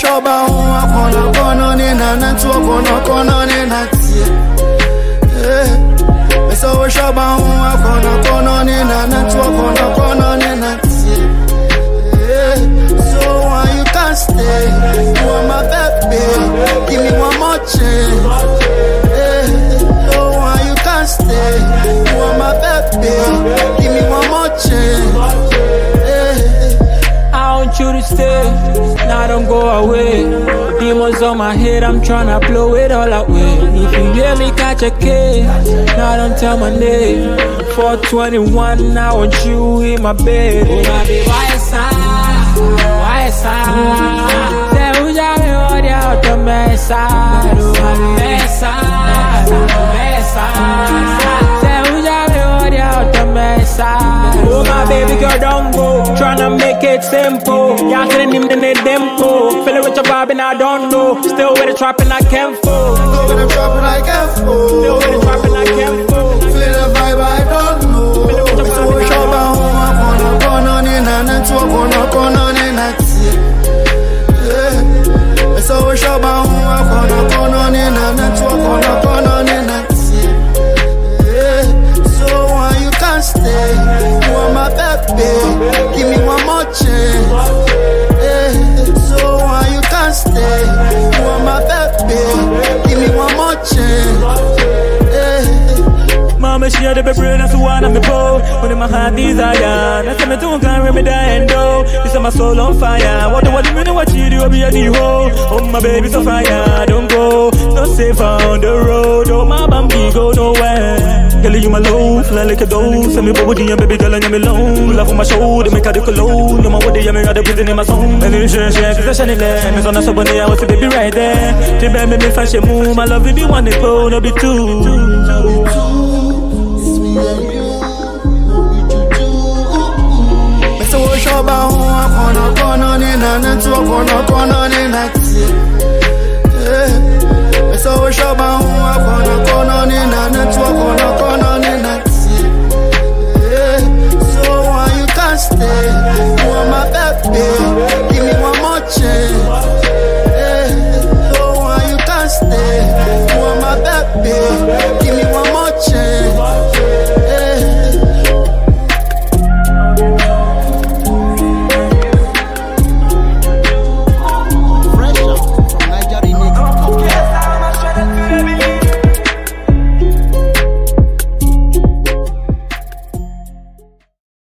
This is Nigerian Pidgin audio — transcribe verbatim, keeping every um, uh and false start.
shoba unwa kona kona nina nantuwa kona kona nina tie. Meso shoba unwa kona kona nina nantuwa kona kona nina tie. So why you can't stay? You are my baby. Give me one more chance. So why you can't stay? You are my baby. Give me one more chance. I want you to stay, now don't go away. Demons on my head, I'm tryna blow it all away. If you hear me catch a case, now don't tell my name. four twenty-one, I want you in my bed. Oh my baby, why is I? Why is I? Say who's out there out the mess side? Oh my mess side, mess side. Say who's out there out the mess side? Oh my baby girl, don't go. Tryna make it simple. Y'all telling him the need tempo. Feeling with your vibe and I don't know. Still with the trapping I can't fall. Still with the trapping I can't fall. Still with the trapping I can't fall. Feel the vibe I don't know. So shoba unwa kona kona nina nantuwa kona kona nina tie. So shoba unwa kona kona nina nantuwa kona kona nina tie. So why you can't stay? You are my baby. Give me one more chance. So why you can't stay? You are my baby. Give me one more chance. Mama, she had a baby, that's the one I'm the bow. When in my heart desire, that's me don't can't remember that and do. This is my soul on fire. What do what you mean? What you do? Be a new hoe. Oh my baby's on fire. Don't go, not safe on the road. Oh my bambi, go nowhere. Girl, you my low, fly like a dough. Send me body and baby girl, and I'm alone. Love on my shoulder, make her the cologne. No my body, I'm rather breathing in my song. And then share, share, cause I shine it. Me on a somebody, I was a baby right there. The baby me fashion move. My love, be one, go, no be two. So shoba unwa kona kona nina nantuwa kona kona nina tie. So shoba